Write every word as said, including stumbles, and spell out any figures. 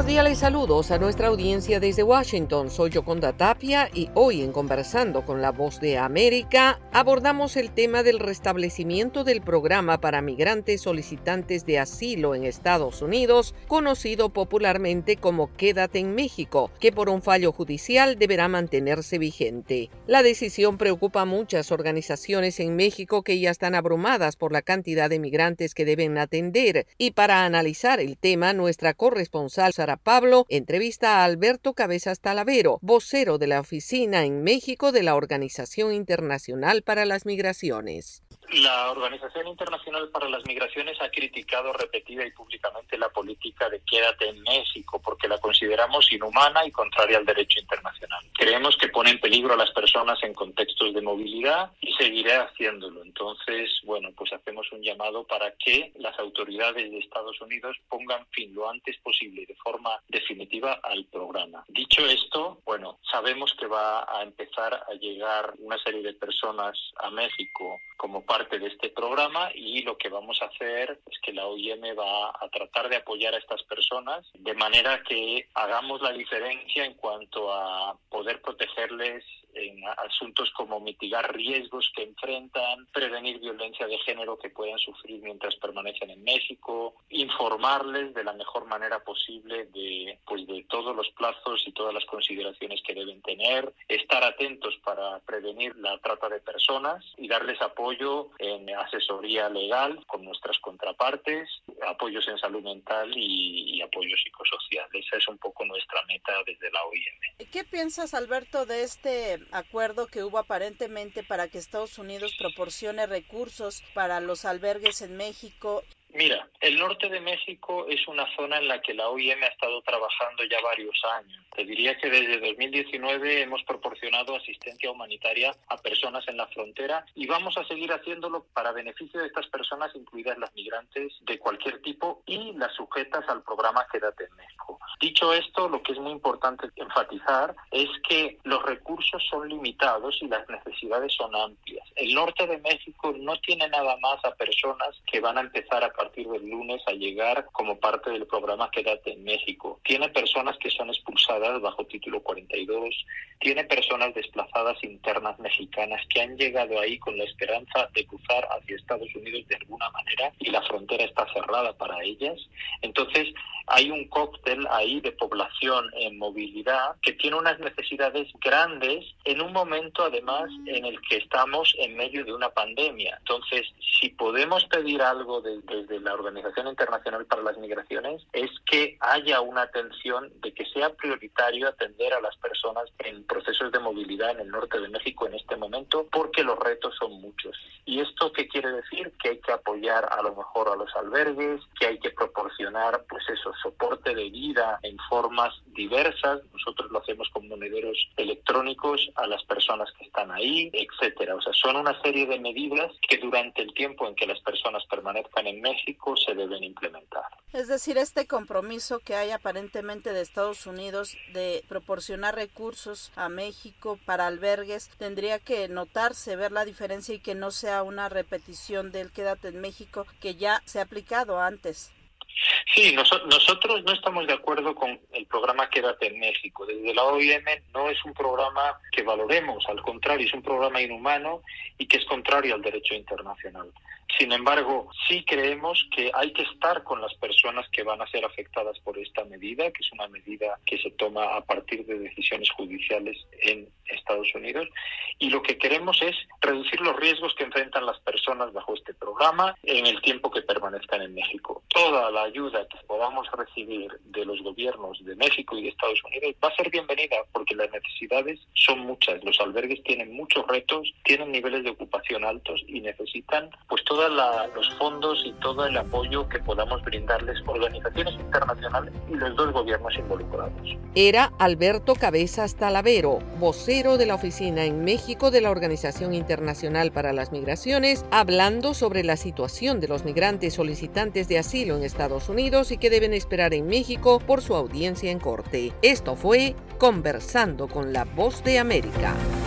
Cordiales saludos a nuestra audiencia desde Washington. Soy Yoconda Tapia y hoy en Conversando con la Voz de América abordamos el tema del restablecimiento del programa para migrantes solicitantes de asilo en Estados Unidos, conocido popularmente como Quédate en México, que por un fallo judicial deberá mantenerse vigente. La decisión preocupa a muchas organizaciones en México que ya están abrumadas por la cantidad de migrantes que deben atender, y para analizar el tema, nuestra corresponsal Sara Pablo entrevista a Alberto Cabezas Talavero, vocero de la oficina en México de la Organización Internacional para las Migraciones. La Organización Internacional para las Migraciones ha criticado repetida y públicamente la política de Quédate en México porque la consideramos inhumana y contraria al derecho internacional. Creemos que pone en peligro a las personas en contextos de movilidad y seguirá haciéndolo. Entonces, bueno, pues hacemos un llamado para que las autoridades de Estados Unidos pongan fin lo antes posible de forma definitiva al programa. Dicho esto, bueno, sabemos que va a empezar a llegar una serie de personas a México como parte de este programa, y lo que vamos a hacer es que la O I M va a tratar de apoyar a estas personas de manera que hagamos la diferencia en cuanto a poder protegerles en asuntos como mitigar riesgos que enfrentan, prevenir violencia de género que puedan sufrir mientras permanecen en México, informarles de la mejor manera posible de, pues, de todos los plazos y todas las consideraciones que deben tener, estar atentos para prevenir la trata de personas y darles apoyo en asesoría legal con nuestras contrapartes, apoyos en salud mental y, y apoyo psicosocial. Esa es un poco nuestra meta desde la O I M. ¿Qué piensas, Alberto, de este acuerdo que hubo aparentemente para que Estados Unidos proporcione recursos para los albergues en México? Mira, el norte de México es una zona en la que la O I M ha estado trabajando ya varios años. Te diría que desde dos mil diecinueve hemos proporcionado asistencia humanitaria a personas en la frontera y vamos a seguir haciéndolo para beneficio de estas personas, incluidas las migrantes de cualquier tipo y las sujetas al programa Quédate en México. Dicho esto, lo que es muy importante enfatizar es que los recursos son limitados y las necesidades son amplias. El norte de México no tiene nada más a personas que van a empezar a partir del lunes a llegar como parte del programa Quédate en México. Tiene personas que son expulsadas bajo título cuarenta y dos, tiene personas desplazadas internas mexicanas que han llegado ahí con la esperanza de cruzar hacia Estados Unidos de alguna manera y la frontera está cerrada para ellas. Entonces, hay un cóctel ahí de población en movilidad que tiene unas necesidades grandes en un momento además en el que estamos en medio de una pandemia. Entonces, si podemos pedir algo desde de la Organización Internacional para las Migraciones, es que haya una atención de que sea prioritario atender a las personas en procesos de movilidad en el norte de México en este momento, porque los retos son muchos. ¿Y esto qué quiere decir? Que hay que apoyar a lo mejor a los albergues, que hay que proporcionar pues eso, soporte de vida en formas diversas. Nosotros lo hacemos con monederos electrónicos a las personas que están ahí, etcétera. O sea, son una serie de medidas que durante el tiempo en que las personas permanezcan en México se deben implementar. Es decir, este compromiso que hay aparentemente de Estados Unidos de proporcionar recursos a México para albergues, tendría que notarse, ver la diferencia y que no sea una repetición del Quédate en México que ya se ha aplicado antes. Sí, nos, nosotros no estamos de acuerdo con el programa Quédate en México. Desde la O I M no es un programa que valoremos, al contrario, es un programa inhumano y que es contrario al derecho internacional. Sin embargo, sí creemos que hay que estar con las personas que van a ser afectadas por esta medida, que es una medida que se toma a partir de decisiones judiciales en Estados Unidos, y lo que queremos es reducir los riesgos que enfrentan las personas bajo este programa en el tiempo que permanezcan en México. Toda la ayuda que podamos recibir de los gobiernos de México y de Estados Unidos va a ser bienvenida porque las necesidades son muchas. Los albergues tienen muchos retos, tienen niveles de ocupación altos y necesitan pues todos los fondos y todo el apoyo que podamos brindarles organizaciones internacionales y los dos gobiernos involucrados. Era Alberto Cabezas Talavero, vocero de la oficina en México de la Organización Internacional para las Migraciones, hablando sobre la situación de los migrantes solicitantes de asilo en Estados Unidos y que deben esperar en México por su audiencia en corte. Esto fue Conversando con la Voz de América.